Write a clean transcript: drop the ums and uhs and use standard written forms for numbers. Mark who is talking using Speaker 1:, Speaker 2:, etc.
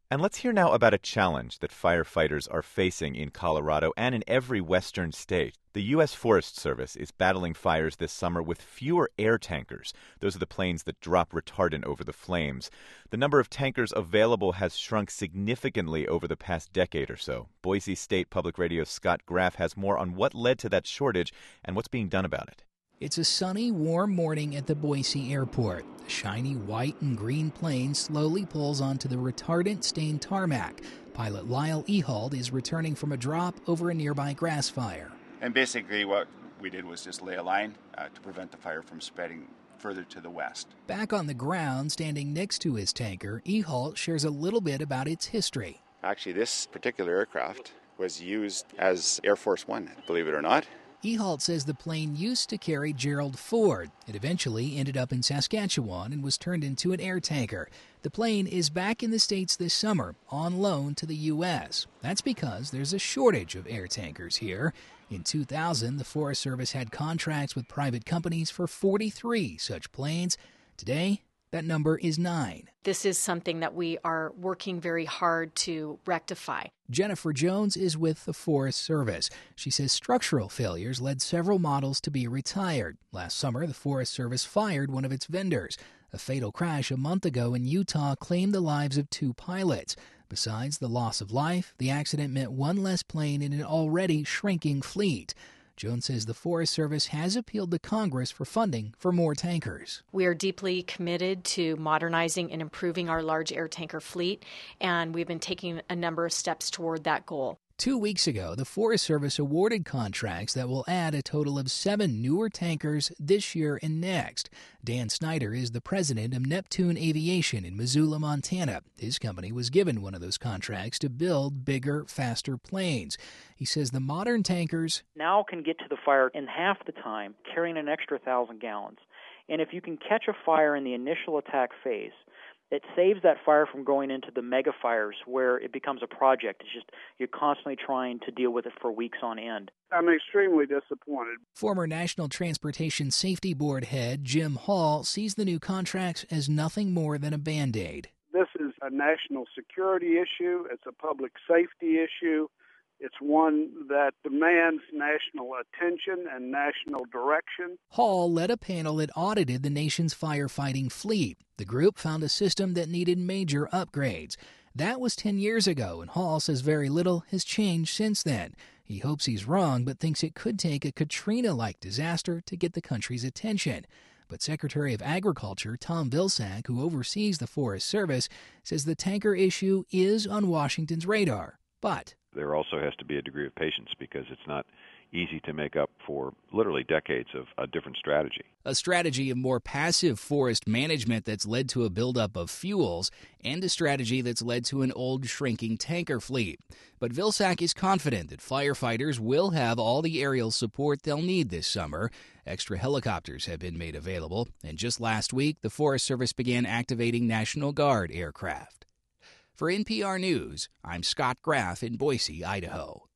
Speaker 1: And let's hear now about a challenge that firefighters are facing in Colorado and in every western state. The U.S. Forest Service is battling fires this summer with fewer air tankers. Those are the planes that drop retardant over the flames. The number of tankers available has shrunk significantly over the past decade or so. Boise State Public Radio's Scott Graff has more on what led to that shortage and what's being done about it.
Speaker 2: It's a sunny, warm morning at the Boise airport. A shiny white and green plane slowly pulls onto the retardant-stained tarmac. Pilot Lyle Ehald is returning from a drop over a nearby grass fire.
Speaker 3: And basically what we did was just lay a line to prevent the fire from spreading further to the west.
Speaker 2: Back on the ground, standing next to his tanker, Ehald shares a little bit about its history.
Speaker 3: Actually, this particular aircraft was used as Air Force One, believe it or not.
Speaker 2: Ehald says the plane used to carry Gerald Ford. It eventually ended up in Saskatchewan and was turned into an air tanker. The plane is back in the States this summer, on loan to the U.S. That's because there's a shortage of air tankers here. In 2000, the Forest Service had contracts with private companies for 43 such planes. Today, that number is 9.
Speaker 4: This is something that we are working very hard to rectify.
Speaker 2: Jennifer Jones is with the Forest Service. She says structural failures led several models to be retired. Last summer, the Forest Service fired one of its vendors. A fatal crash a month ago in Utah claimed the lives of 2 pilots. Besides the loss of life, the accident meant one less plane in an already shrinking fleet. Jones says the Forest Service has appealed to Congress for funding for more tankers.
Speaker 4: We are deeply committed to modernizing and improving our large air tanker fleet, and we've been taking a number of steps toward that goal.
Speaker 2: 2 weeks ago, the Forest Service awarded contracts that will add a total of 7 newer tankers this year and next. Dan Snyder is the president of Neptune Aviation in Missoula, Montana. His company was given one of those contracts to build bigger, faster planes. He says the modern tankers
Speaker 5: now can get to the fire in half the time, carrying an extra 1,000 gallons. And if you can catch a fire in the initial attack phase, it saves that fire from going into the mega fires where it becomes a project. It's just you're constantly trying to deal with it for weeks on end.
Speaker 6: I'm extremely disappointed.
Speaker 2: Former National Transportation Safety Board head Jim Hall sees the new contracts as nothing more than a Band-Aid.
Speaker 6: This is a national security issue. It's a public safety issue. It's one that demands national attention and national direction.
Speaker 2: Hall led a panel that audited the nation's firefighting fleet. The group found a system that needed major upgrades. That was 10 years ago, and Hall says very little has changed since then. He hopes he's wrong, but thinks it could take a Katrina-like disaster to get the country's attention. But Secretary of Agriculture Tom Vilsack, who oversees the Forest Service, says the tanker issue is on Washington's radar. But
Speaker 7: there also has to be a degree of patience because it's not easy to make up for literally decades of a different strategy.
Speaker 2: A strategy of more passive forest management that's led to a buildup of fuels, and a strategy that's led to an old shrinking tanker fleet. But Vilsack is confident that firefighters will have all the aerial support they'll need this summer. Extra helicopters have been made available, and just last week, the Forest Service began activating National Guard aircraft. For NPR News, I'm Scott Graff in Boise, Idaho.